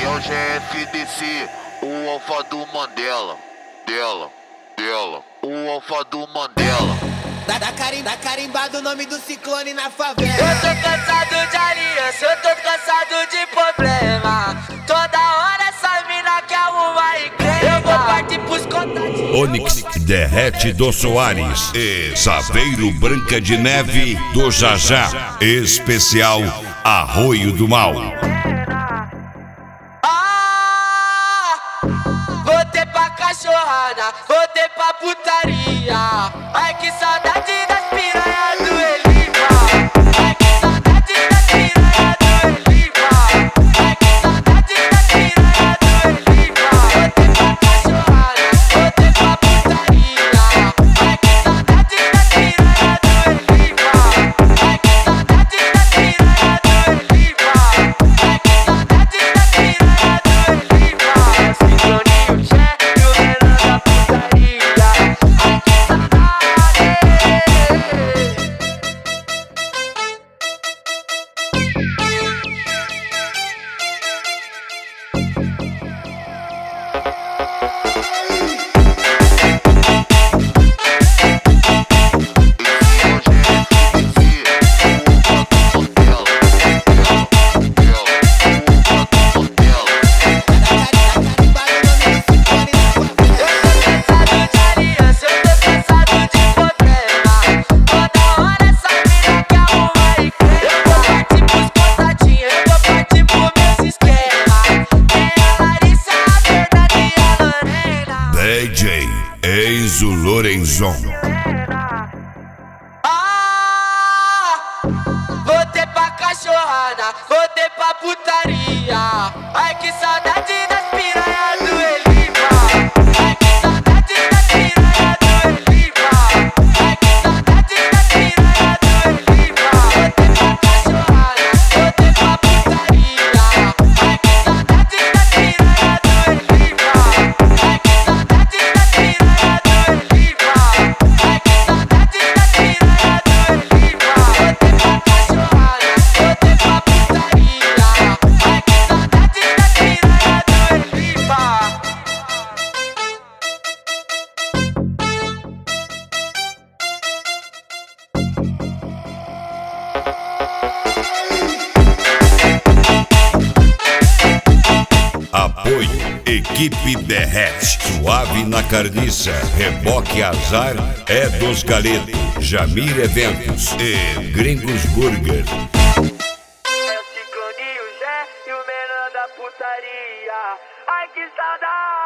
é o GFDC, o alfa do Mandela. O alfa do Mandela. Dá carimbado o nome do ciclone na favela. Eu tô cansado de aliança, eu tô cansado de problema. Toda hora essa mina quer arrumar encrenca. Eu vou partir pros contatinhos. Onyx Derrete do Soares e Saveiro Branca de Neve do Jajá. Especial Arroio do Mal. Voltei pra cachorrada, voltei pra putaria. Ai que saudade das piranhas do Elipa. Ai que saudade das piranhas do Elipa. Ai que saudade das piranhas do Elipa. Voltei pra cachorrada, voltei pra putaria. Ai que saudade das piranhas do Elipa. Ai que saudade das piranhas do Elipa. Ai que saudade das piranhas do Elipa. Cicloninho Tché e o menor da putaria. Ai que saudade. DJ Enzo Lorenzon. Voltei pra cachorrada, voltei pra putaria. Ai que saudade das piranhas do Elipa. Ai que saudade das piranhas do Elipa. Ai que saudade das piranhas do Elipa. Voltei pra cachorrada, voltei pra putaria. Ai que saudade das piranhas do Elipa. Ai que saudade das piranhas do Elipa. Ai que saudade das piranhas do Elipa. Voltei pra cachorrada, voltei pra putaria. Ai que saudade das piranhas do Elipa. Apoio Equipe Derrete. Suave na carniça. Reboque Azar é dos Galeto. Jamir Eventos e Gringos Burger. É o cicloninho Zé e o menor da putaria. Ai que saudade.